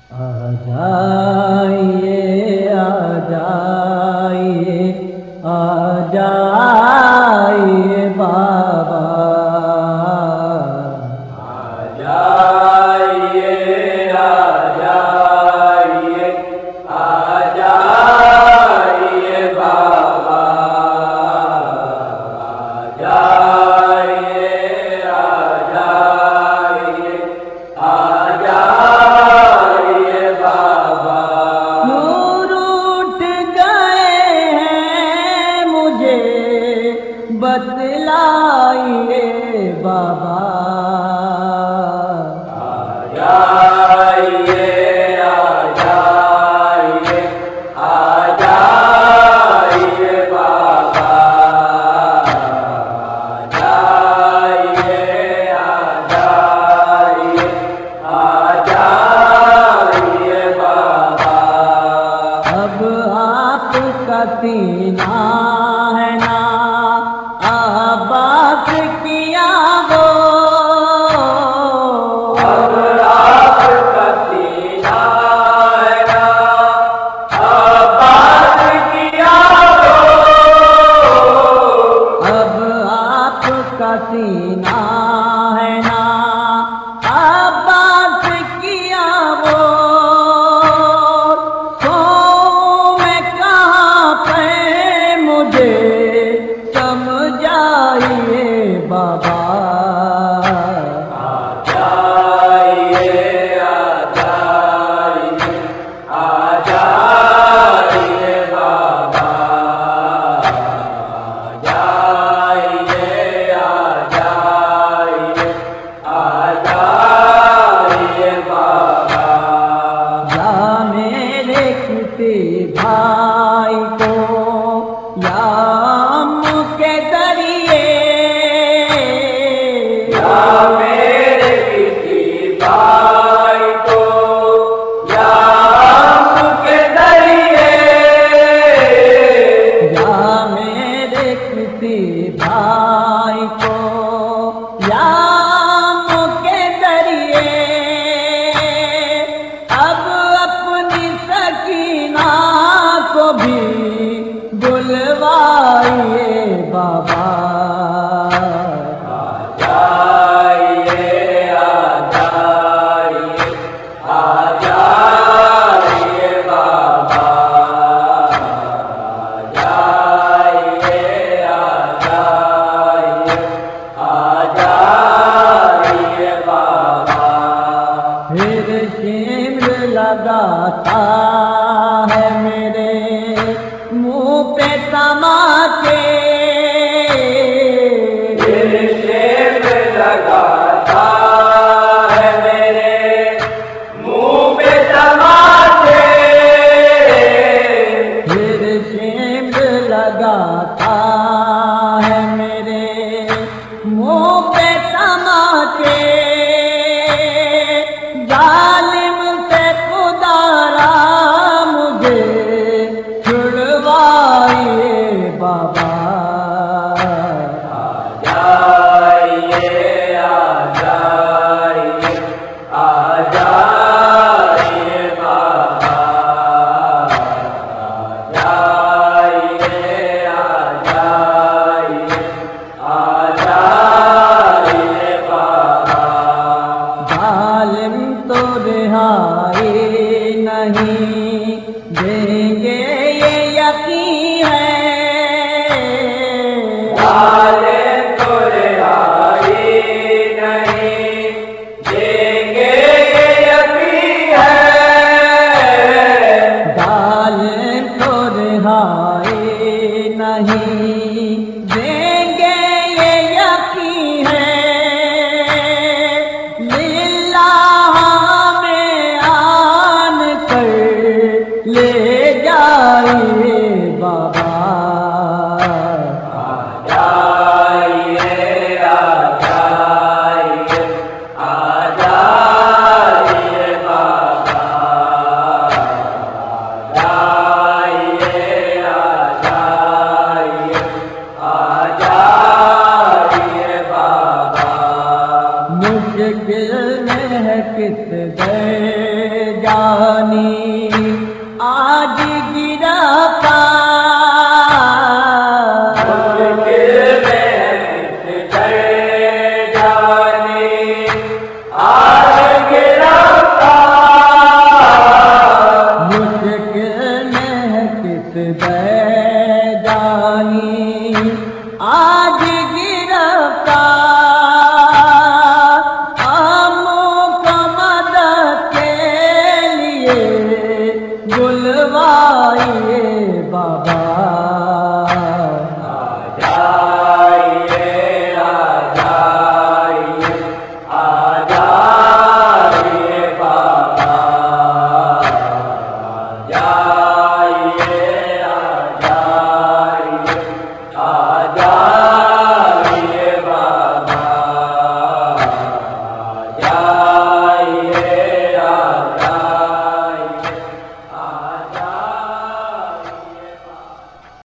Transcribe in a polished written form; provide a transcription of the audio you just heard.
آ جائیے آ جائیے آ جائیے بابا آ جائیے آ جائیے آ جائیے بابا آ جائیے آ جائیے آ جائیے بابا نور اٹھ گئے ہیں مجھے بتلائیے بابا آ جائیے آ جائیے آ جائیے بابا آ جائیے آ جائیے آ جائیے بابا اب آپ کا سینہ ہے نا عباس کیا وہ اب آپ کا سینہ ہے نا عباس کیا اب آپ کا سینہ ہے نا عباس کیا وہ سو میں کہاں پہ مجھے سمجھائیے بابا آ جائیے آ جائیے آ جائیے بابا آ جائیے آ جائیے آ جائیے بابا یا میرے کسی بھائی کو یا ام کے ذریعے یا میرے کسی بھائی کو یا ہم کے ذریعے یا میرے کسی بھائی کو یا ام کے ذریعے اب اپنی سکینہ کو بھی بلوائیے بابا آ جائیے آ جائیے آ جائیے بابا آ جائیے آ جائیے آ جائیے بابا پھر شمر لگاتا ہے میرے منہ پہ تماچے دل شیب لگاتا ہے میرے منہ پہ تماچے پھر شمر لگاتا ہے میرے منہ پہ تماچے ظالم سے خدا را مجھے چھڑوائیے بابا آ جائیے آ جائیے آ جائیے بابا آ جائیے آ جائیے آ جائیے بابا ظالم تو رہائی نہیں دیں گے یہ یقین ہے ظالم تو رہائی نہیں دیں گے یہ یقین ہے ظالم تو رہائی نہیں دیں گے یہ یقین ہے للہ میں آن کر لے جا جانی آج گرفتار، مشکل میں کس در جانی آج گرفتار، مشکل میں کس در جانی آج گرفتار، ہموں کو مدد کے لیے بلوائیے بابا